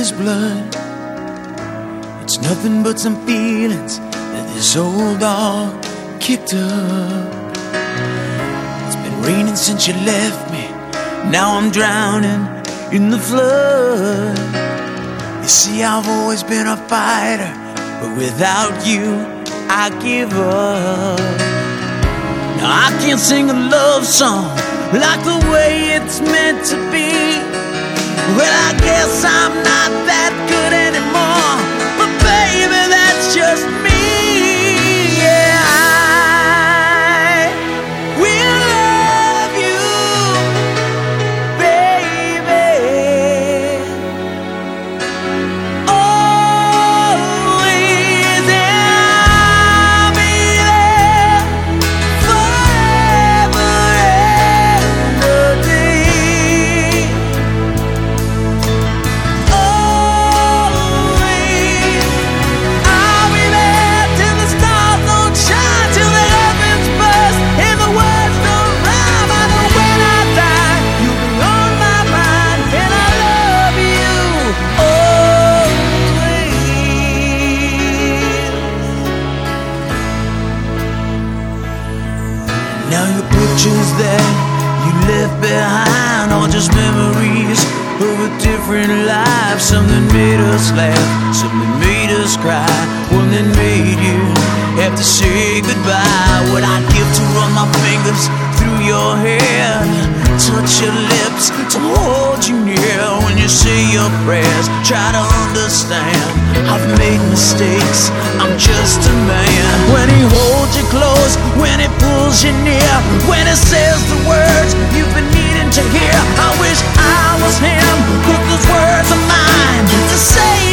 his blood. It's nothing but some feelings that this old dog kicked up. It's been raining since you left me. Now I'm drowning in the flood. You see, I've always been a fighter, but without you, I give up. Now I can't sing a love song like the way it's meant to be. Well, I guess I'm not that good anymore, but baby, that's just me. Yeah, I will love you, baby, always, and I'll be there forever and a day. Always, I'll be there till the stars don't shine, till the heavens burst and the words don't rhyme. I know when I die, you'll be on my mind, and I love you always. Now your pictures that you left behind are just memories of a different life. Something made us laugh, something made us cry, one that made you have to say goodbye. What I'd give to run my fingers through your hair, touch your lips, to hold you near. When you say your prayers, try to understand, I've made mistakes, I'm just a man. When he holds you close, when he pulls you near, when he says the words you've been needing to hear, I wish I was him, 'cause those words are mine to say